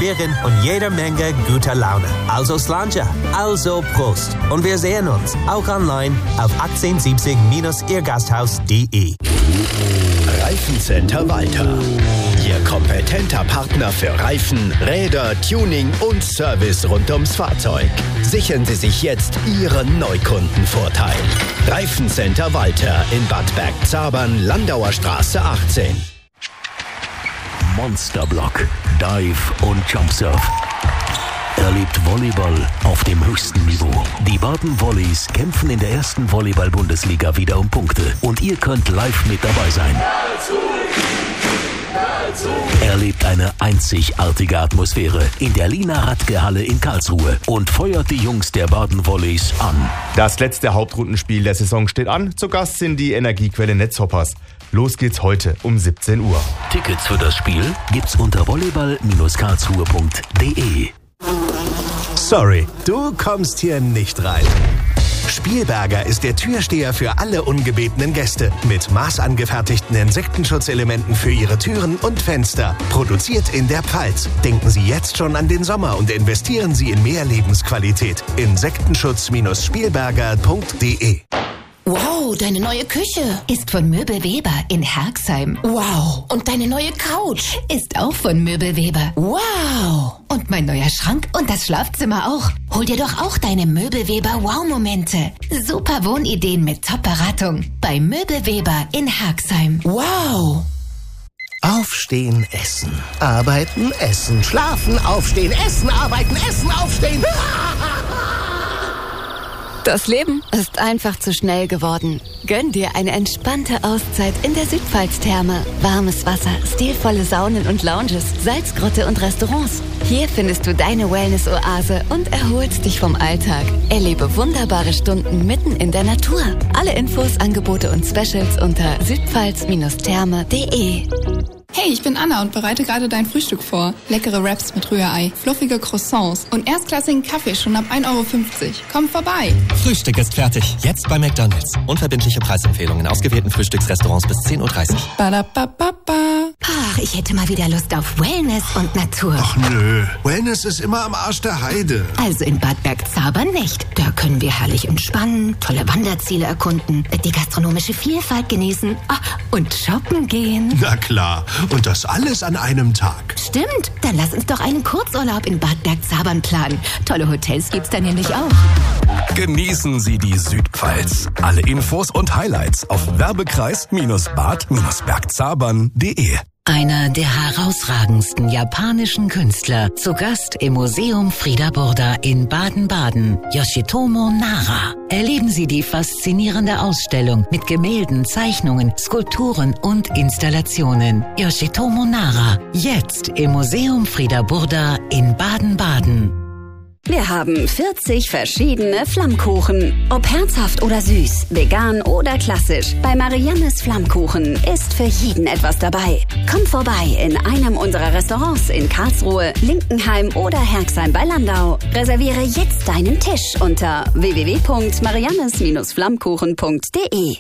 Schweren und jeder Menge guter Laune. Also Slanja, also Prost. Und wir sehen uns auch online auf 1870-irgasthaus.de. Reifencenter Walter. Ihr kompetenter Partner für Reifen, Räder, Tuning und Service rund ums Fahrzeug. Sichern Sie sich jetzt Ihren Neukundenvorteil. Reifencenter Walter in Bad Bergzabern, Landauer Straße 18. Monsterblock, Dive und Jumpsurf. Erlebt Volleyball auf dem höchsten Niveau. Die Baden Volleys kämpfen in der ersten Volleyball-Bundesliga wieder um Punkte. Und ihr könnt live mit dabei sein. Erlebt eine einzigartige Atmosphäre in der Lina-Radke-Halle in Karlsruhe und feuert die Jungs der Baden Volleys an. Das letzte Hauptrundenspiel der Saison steht an. Zu Gast sind die Energiequelle Netzhoppers. Los geht's heute um 17 Uhr. Tickets für das Spiel gibt's unter volleyball-karlsruhe.de. Sorry, du kommst hier nicht rein. Spielberger ist der Türsteher für alle ungebetenen Gäste. Mit maßangefertigten Insektenschutzelementen für Ihre Türen und Fenster. Produziert in der Pfalz. Denken Sie jetzt schon an den Sommer und investieren Sie in mehr Lebensqualität. Insektenschutz-spielberger.de. Wow, deine neue Küche ist von Möbel Weber in Herxheim. Wow. Und deine neue Couch ist auch von Möbel Weber. Wow. Und mein neuer Schrank und das Schlafzimmer auch. Hol dir doch auch deine Möbel Weber Wow-Momente. Super Wohnideen mit Top-Beratung bei Möbel Weber in Herxheim. Wow. Aufstehen, essen. Arbeiten, essen. Schlafen, aufstehen, essen, arbeiten, essen, aufstehen. Das Leben ist einfach zu schnell geworden. Gönn dir eine entspannte Auszeit in der Südpfalz-Therme. Warmes Wasser, stilvolle Saunen und Lounges, Salzgrotte und Restaurants. Hier findest du deine Wellness-Oase und erholst dich vom Alltag. Erlebe wunderbare Stunden mitten in der Natur. Alle Infos, Angebote und Specials unter südpfalz-therme.de. Hey, ich bin Anna und bereite gerade dein Frühstück vor. Leckere Wraps mit Rührei, fluffige Croissants und erstklassigen Kaffee schon ab 1,50 €. Komm vorbei. Frühstück ist fertig. Jetzt bei McDonald's. Unverbindliche Preisempfehlungen in ausgewählten Frühstücksrestaurants bis 10:30 Uhr. Badabababa. Ach, ich hätte mal wieder Lust auf Wellness und Natur. Ach nö, Wellness ist immer am Arsch der Heide. Also in Bad Bergzabern nicht. Da können wir herrlich entspannen, tolle Wanderziele erkunden, die gastronomische Vielfalt genießen und shoppen gehen. Na klar, und das alles an einem Tag. Stimmt, dann lass uns doch einen Kurzurlaub in Bad Bergzabern planen. Tolle Hotels gibt's da nämlich auch. Genießen Sie die Südpfalz. Alle Infos und Highlights auf werbekreis-bad-bergzabern.de. Einer der herausragendsten japanischen Künstler zu Gast im Museum Frieda Burda in Baden-Baden, Yoshitomo Nara. Erleben Sie die faszinierende Ausstellung mit Gemälden, Zeichnungen, Skulpturen und Installationen. Yoshitomo Nara, jetzt im Museum Frieda Burda in Baden-Baden. Wir haben 40 verschiedene Flammkuchen. Ob herzhaft oder süß, vegan oder klassisch, bei Mariannes Flammkuchen ist für jeden etwas dabei. Komm vorbei in einem unserer Restaurants in Karlsruhe, Linkenheim oder Herxheim bei Landau. Reserviere jetzt deinen Tisch unter www.mariannes-flammkuchen.de.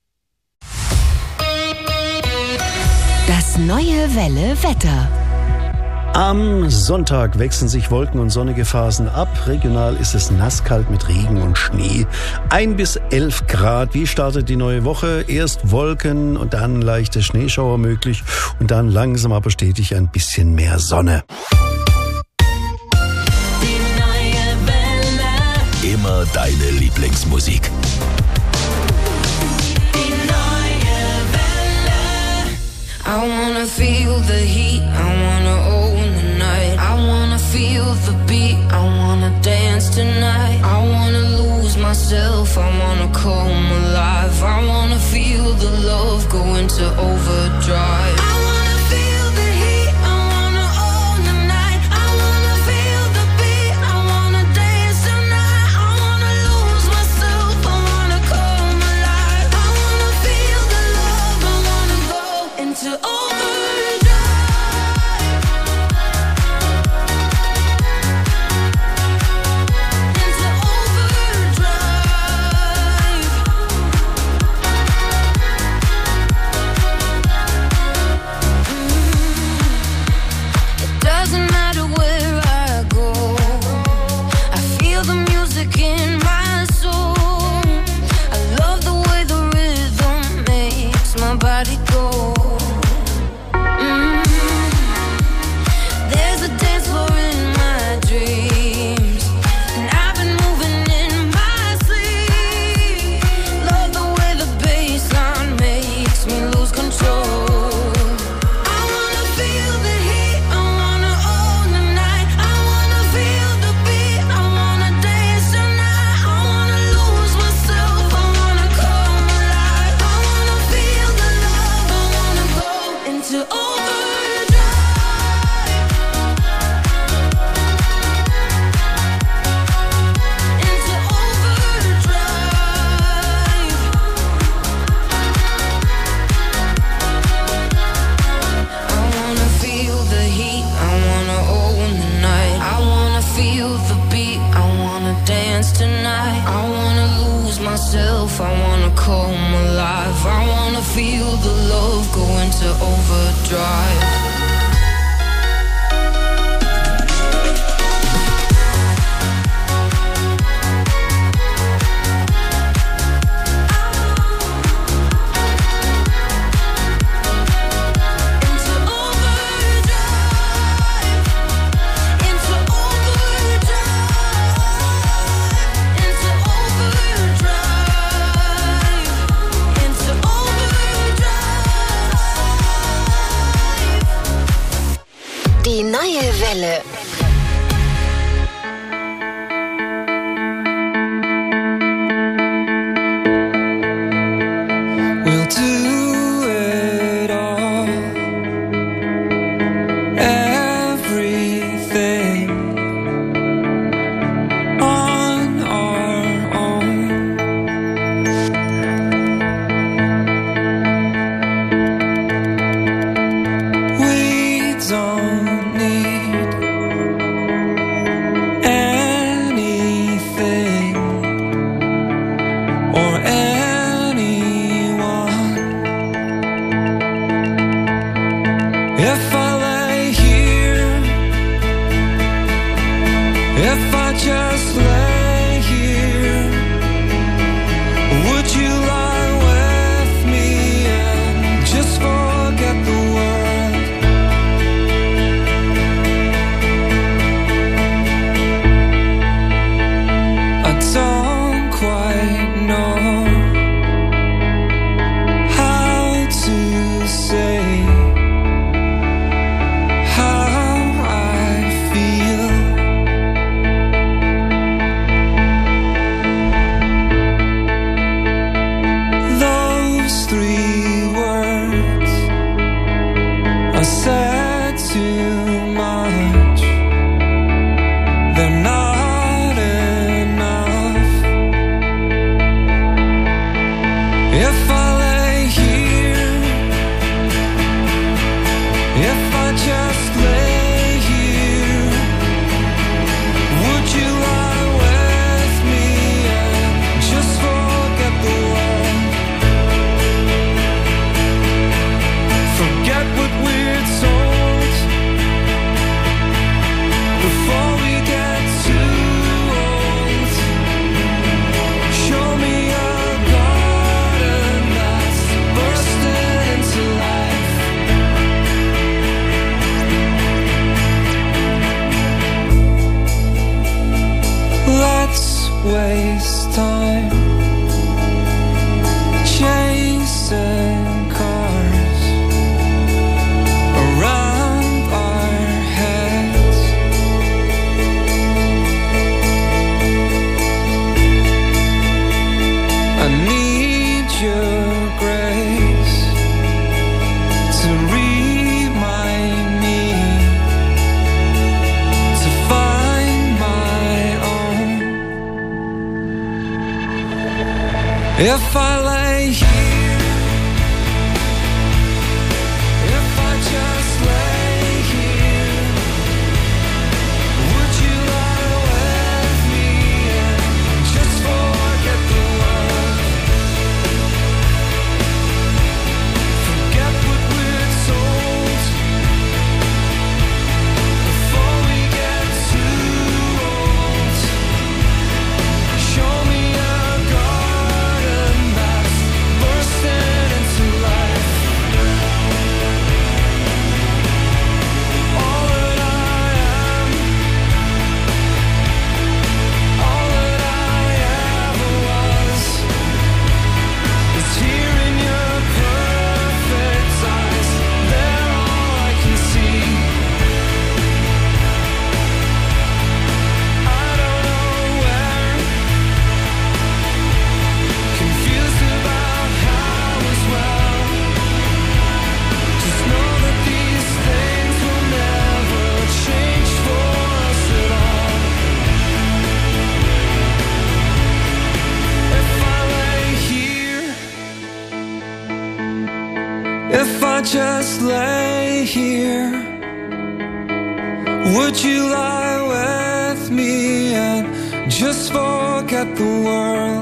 Das neue Welle Wetter. Am Sonntag wechseln sich Wolken- und sonnige Phasen ab. Regional ist es nasskalt mit Regen und Schnee. 1 bis 11 Grad. Wie startet die neue Woche? Erst Wolken und dann leichte Schneeschauer möglich und dann langsam aber stetig ein bisschen mehr Sonne. Die neue Welle. Immer deine Lieblingsmusik. Die neue Welle. I wanna feel the heat, I wanna own the night. I wanna feel the beat, I wanna dance tonight. I wanna lose myself, I wanna come alive. I wanna feel the love go into overdrive. I wanna feel the heat, I wanna own the night. I wanna feel the beat, I wanna dance tonight. I wanna lose myself, I wanna come alive. I wanna feel the love, I wanna go into overdrive. feel the beat, I wanna dance tonight. I wanna lose myself, I wanna come alive. I wanna feel the love go into overdrive. Die neue Welle. We'll do it all. Everything on our own. We don't need anything or anyone. If I lay here, if I just lay here, would you lie with me and just forget the world? I don't quite know how to say how I feel. Those 3 words I said too much. They're not enough. If I lay here, if I just lay here, would you lie with me and just forget the world? Forget what we're told before we get too old. Show me a garden that's bursting into life. Let's waste time chasing cars around our heads. I need your grace to remind me to find my own. If I lay here, if I just lay here, would you lie with me and just forget the world? Forget what we're told before we get too old. Show me a garden that's bursting into life. All that I am, all that I ever was, is here in your perfect eyes. They're all I can see. I don't know where, confused about how as well. Just know that these things will never change for us at all. If I lay here, if I just lay here, would you lie with with me and just forget the world.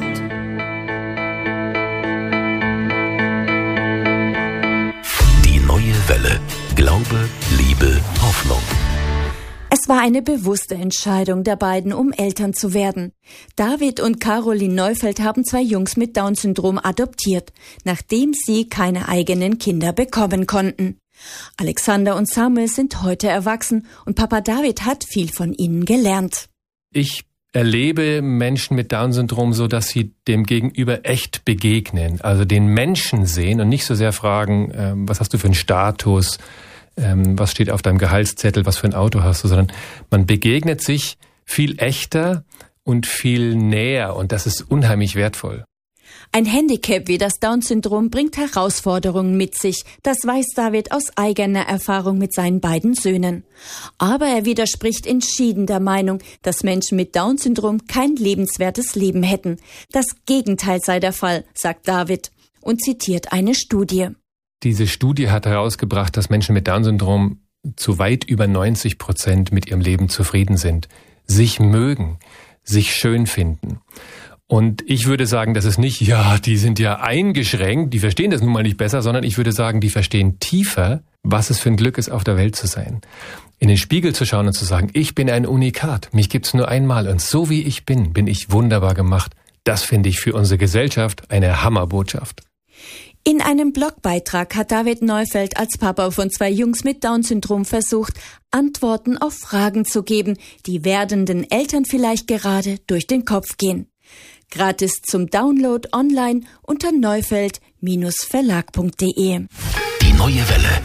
Die neue Welle. Glaube, Liebe, Hoffnung. Es war eine bewusste Entscheidung der beiden, um Eltern zu werden. David und Caroline Neufeld haben 2 Jungs mit Down-Syndrom adoptiert, nachdem sie keine eigenen Kinder bekommen konnten. Alexander und Samuel sind heute erwachsen und Papa David hat viel von ihnen gelernt. Ich erlebe Menschen mit Down-Syndrom so, dass sie dem Gegenüber echt begegnen, also den Menschen sehen und nicht so sehr fragen, was hast du für einen Status, was steht auf deinem Gehaltszettel, was für ein Auto hast du, sondern man begegnet sich viel echter und viel näher und das ist unheimlich wertvoll. Ein Handicap wie das Down-Syndrom bringt Herausforderungen mit sich, das weiß David aus eigener Erfahrung mit seinen beiden Söhnen. Aber er widerspricht entschieden der Meinung, dass Menschen mit Down-Syndrom kein lebenswertes Leben hätten. Das Gegenteil sei der Fall, sagt David und zitiert eine Studie. Diese Studie hat herausgebracht, dass Menschen mit Down-Syndrom zu weit über 90% mit ihrem Leben zufrieden sind, sich mögen, sich schön finden. Und ich würde sagen, das ist nicht, ja, die sind ja eingeschränkt, die verstehen das nun mal nicht besser, sondern ich würde sagen, die verstehen tiefer, was es für ein Glück ist, auf der Welt zu sein. In den Spiegel zu schauen und zu sagen, ich bin ein Unikat, mich gibt's nur einmal und so wie ich bin ich wunderbar gemacht. Das finde ich für unsere Gesellschaft eine Hammerbotschaft. In einem Blogbeitrag hat David Neufeld als Papa von 2 Jungs mit Down-Syndrom versucht, Antworten auf Fragen zu geben, die werdenden Eltern vielleicht gerade durch den Kopf gehen. Gratis zum Download online unter neufeld-verlag.de. Die neue Welle.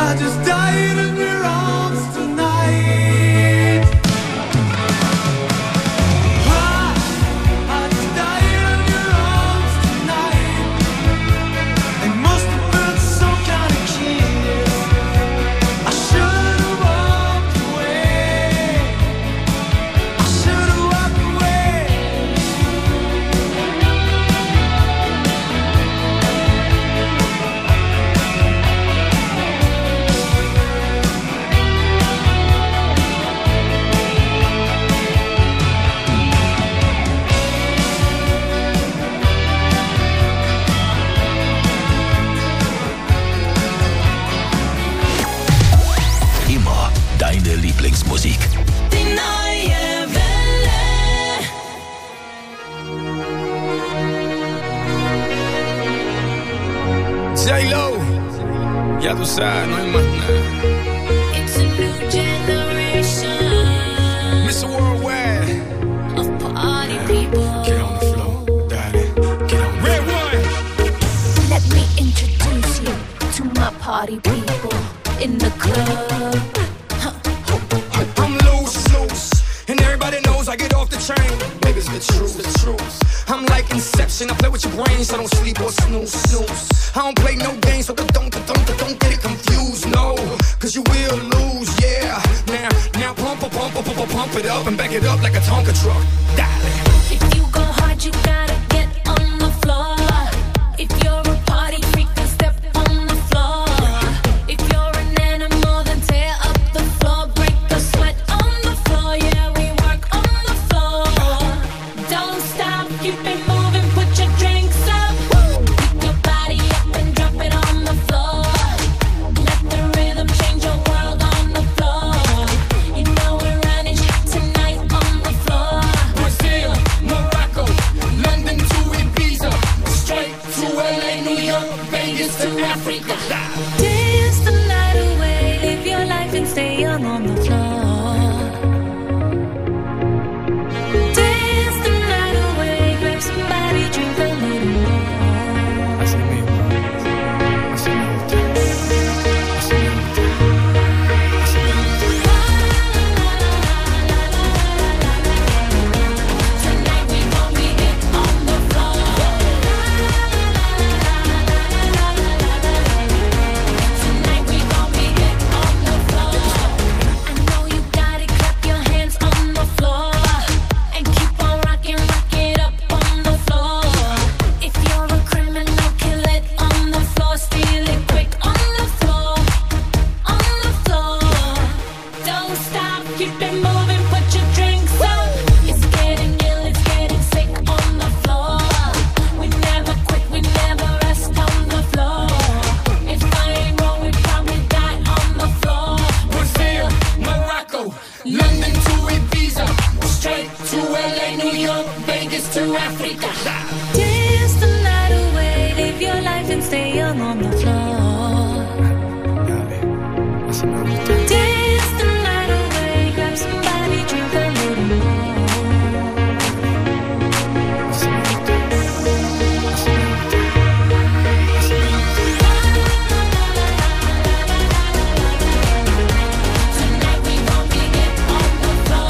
just died in your arms tonight. I just died in your arms tonight. It must have been some kind of kiss. I should have walked away. I should have walked away. Immer deine Lieblingsmusik. Die neue Welle. J-Lo, ya tú sabes, no hay más nada. It's a new generation Mr. Worldwide, of party people. get on the floor, darling, get on the Red one. Let me introduce you to my party people in the club. I'm loose, and everybody knows I get off the train. Baby, it's the truth. I'm like Inception, I play with your brains, I don't sleep or snooze. I don't play no games, so don't get it confused, no. Cause you will lose, yeah. Now pump it up and back it up like a Tonka truck. Darling. If you go hard, you gotta get on the floor. If you're a party freak, then step on the floor. If you're an animal, then tear up the floor. Break the sweat on the floor, yeah, we work on the floor. Don't stop, keep it moving, put your drinks up. Pick your body up and drop it on the floor. Let the rhythm change your world on the floor. You know we're running tonight on the floor. Brazil, Morocco, London to Ibiza, straight to LA, New York, Vegas to Africa. Dance the night away, live your life and stay young on the floor. Dance the night away, grab somebody, drink a little more. Tonight we gon' be it on the floor. Tonight we gon' be it on the floor. I know you got it, clap your hands on the floor. And keep on rocking, rock it up on the floor. If you're a criminal, kill it on the floor. Steal it quick on the floor. On the floor. Don't stop, keep it moving, put your drinks up. It's getting ill, it's getting sick on the floor. We never quit, we never rest on the floor. If I ain't wrong, we probably die on the floor. Brazil, Morocco, London to Ibiza, straight to LA, New York, Vegas to Africa. Dance the night away, live your life and stay young on the floor. Dance the night away, grab somebody, drink a little more. Tonight we gon' be it on the floor.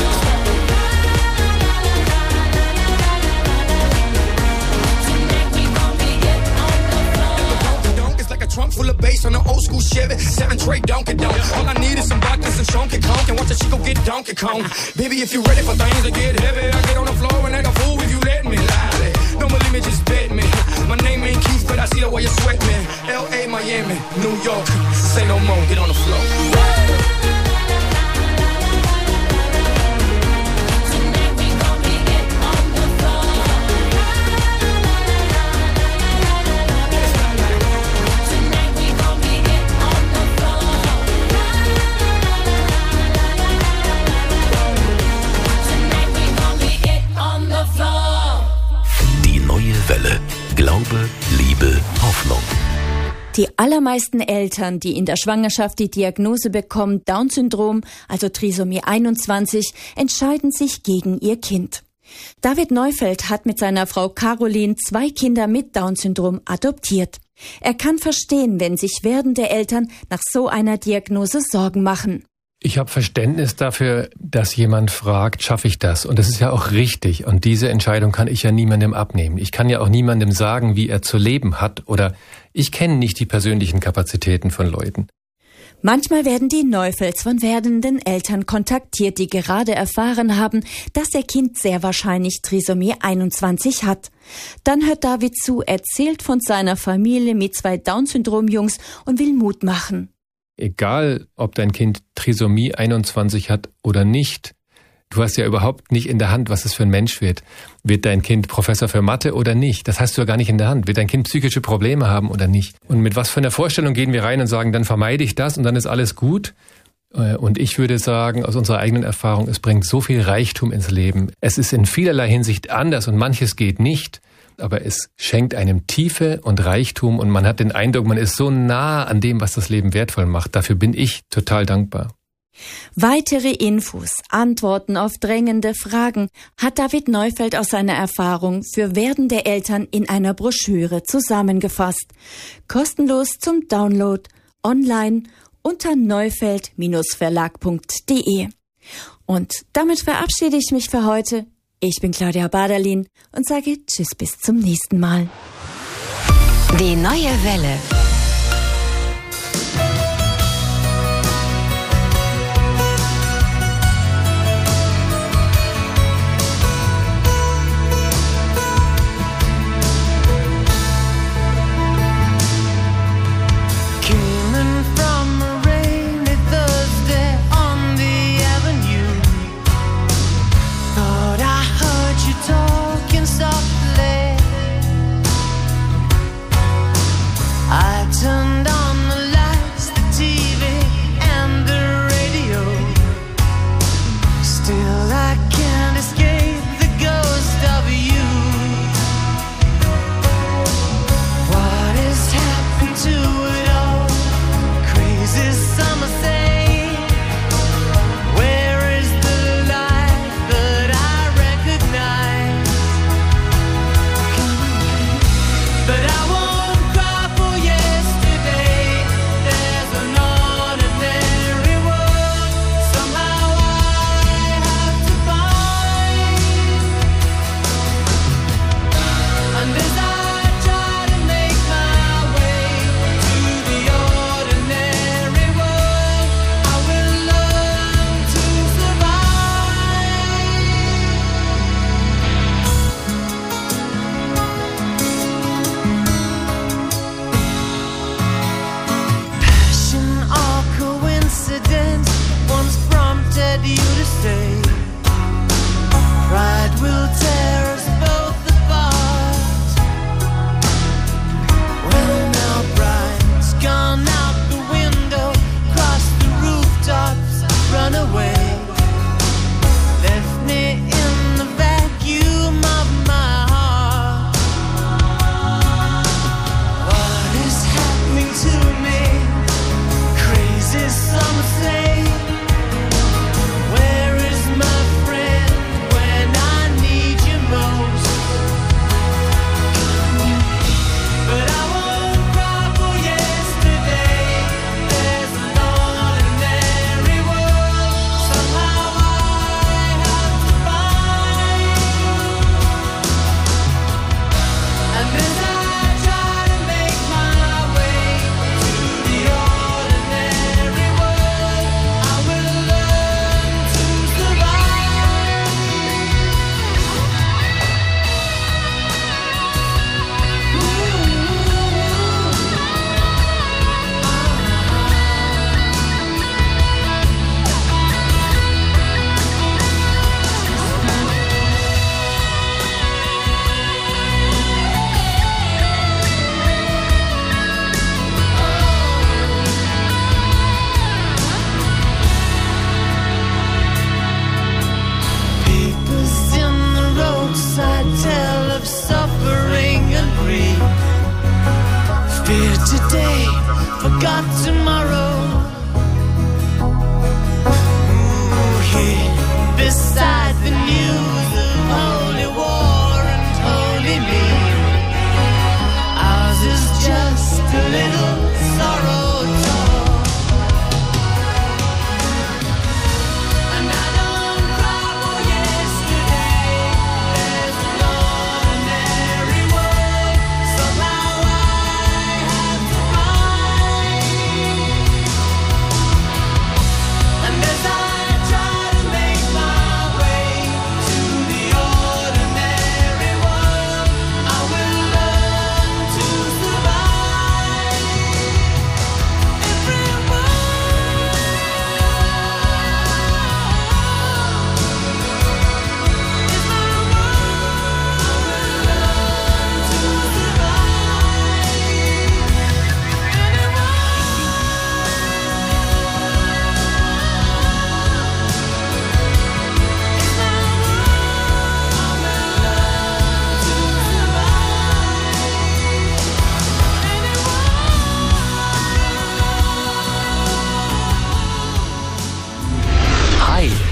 Tonight we gon' be it on the floor. It's like a trunk full of bass on an old school Chevy, 7 tray Donkey Donk. All I need is some vodka, some Chunky Conk, and watch the Chico get Donkey Kong. Baby, if you ready for things to get heavy, I get on the floor and act a fool if you let me. Lally, don't believe me, just bet me. My name ain't Keith, but I see the way you sweat me. L.A., Miami, New York, say no more, get on the floor. Tonight we gon' be it on the floor. Tonight we gon' be it on the floor. Tonight we gon' be it on the floor. Die neue Welle. Glaube, Liebe, Hoffnung. Die allermeisten Eltern, die in der Schwangerschaft die Diagnose bekommen, Down-Syndrom, also Trisomie 21, entscheiden sich gegen ihr Kind. David Neufeld hat mit seiner Frau Caroline 2 Kinder mit Down-Syndrom adoptiert. Er kann verstehen, wenn sich werdende Eltern nach so einer Diagnose Sorgen machen. Ich habe Verständnis dafür, dass jemand fragt, schaffe ich das? Und das ist ja auch richtig. Und diese Entscheidung kann ich ja niemandem abnehmen. Ich kann ja auch niemandem sagen, wie er zu leben hat. Oder ich kenne nicht die persönlichen Kapazitäten von Leuten. Manchmal werden die Neufelds von werdenden Eltern kontaktiert, die gerade erfahren haben, dass ihr Kind sehr wahrscheinlich Trisomie 21 hat. Dann hört David zu, erzählt von seiner Familie mit 2 Down-Syndrom-Jungs und will Mut machen. Egal, ob dein Kind Trisomie 21 hat oder nicht, du hast ja überhaupt nicht in der Hand, was es für ein Mensch wird. Wird dein Kind Professor für Mathe oder nicht? Das hast du ja gar nicht in der Hand. Wird dein Kind psychische Probleme haben oder nicht? Und mit was für einer Vorstellung gehen wir rein und sagen, dann vermeide ich das und dann ist alles gut? Und ich würde sagen, aus unserer eigenen Erfahrung, es bringt so viel Reichtum ins Leben. Es ist in vielerlei Hinsicht anders und manches geht nicht. Aber es schenkt einem Tiefe und Reichtum und man hat den Eindruck, man ist so nah an dem, was das Leben wertvoll macht. Dafür bin ich total dankbar. Weitere Infos, Antworten auf drängende Fragen hat David Neufeld aus seiner Erfahrung für werdende Eltern in einer Broschüre zusammengefasst. Kostenlos zum Download online unter neufeld-verlag.de. Und damit verabschiede ich mich für heute. Ich bin Claudia Baderlin und sage Tschüss bis zum nächsten Mal. Die neue Welle. I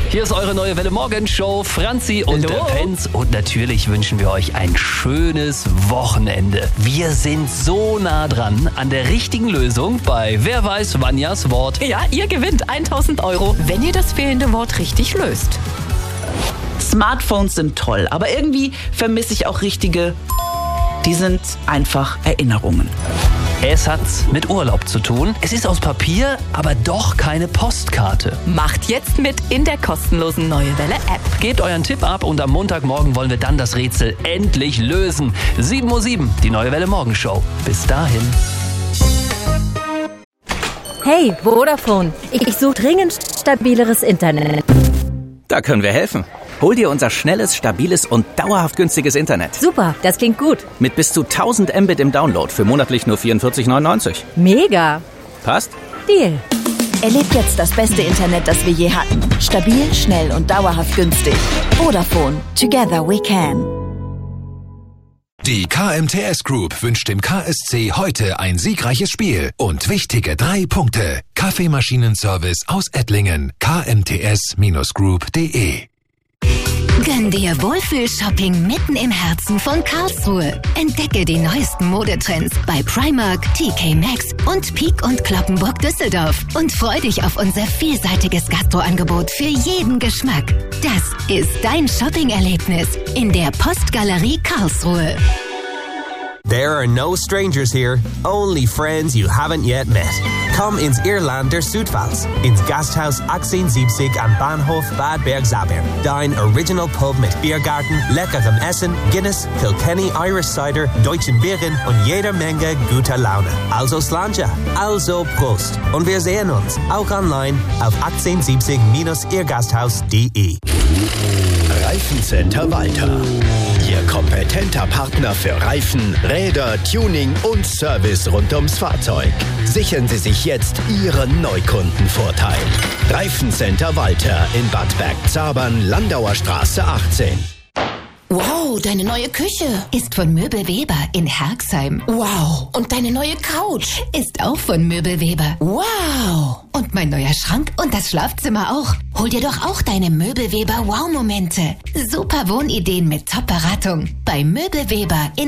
Hier ist eure neue Welle Morgenshow, Franzi und der Penz. Und natürlich wünschen wir euch ein schönes Wochenende. Wir sind so nah dran an der richtigen Lösung bei Wer weiß Vanjas Wort. Ja, ihr gewinnt 1.000 €, wenn ihr das fehlende Wort richtig löst. Smartphones sind toll, aber irgendwie vermisse ich auch richtige. Die sind einfach Erinnerungen. Es hat mit Urlaub zu tun. Es ist aus Papier, aber doch keine Postkarte. Macht jetzt mit in der kostenlosen Neue Welle App. Gebt euren Tipp ab und am Montagmorgen wollen wir dann das Rätsel endlich lösen. 7:07 Uhr, die Neue Welle Morgenshow. Bis dahin. Hey, Vodafone. Ich suche dringend stabileres Internet. Da können wir helfen. Hol dir unser schnelles, stabiles und dauerhaft günstiges Internet. Super, das klingt gut. Mit bis zu 1000 Mbit im Download für monatlich nur 44,99. Mega. Passt? Deal. Erlebt jetzt das beste Internet, das wir je hatten. Stabil, schnell und dauerhaft günstig. Vodafone. Together we can. Die KMTS Group wünscht dem KSC heute ein siegreiches Spiel und wichtige 3 Punkte. Kaffeemaschinenservice aus Ettlingen. kmts-group.de. Gönn dir Wohlfühl-Shopping mitten im Herzen von Karlsruhe. Entdecke die neuesten Modetrends bei Primark, TK Maxx und Peek und Cloppenburg Düsseldorf. Und freu dich auf unser vielseitiges Gastroangebot für jeden Geschmack. Das ist dein Shopping-Erlebnis in der Postgalerie Karlsruhe. There are no strangers here, only friends you haven't yet met. Komm ins Irland der Südpfalz, ins Gasthaus 1870 am Bahnhof Bad Bergzabern. Dein Original Pub mit Biergarten, leckerem Essen, Guinness, Kilkenny Irish Cider, deutschen Bieren und jeder Menge guter Laune. Also Slàinte, also Prost. Und wir sehen uns auch online auf 1870-irgasthaus.de. Reifencenter Walter. Ihr kompetenter Partner für Reifen, Räder, Tuning und Service rund ums Fahrzeug. Sichern Sie sich jetzt Ihren Neukundenvorteil. Reifencenter Walter in Bad Bergzabern, Landauer Straße 18. Wow, deine neue Küche ist von Möbel Weber in Herxheim. Wow. Und deine neue Couch ist auch von Möbel Weber. Wow. Und mein neuer Schrank und das Schlafzimmer auch. Hol dir doch auch deine Möbel Weber Wow-Momente. Super Wohnideen mit Top-Beratung bei Möbel Weber in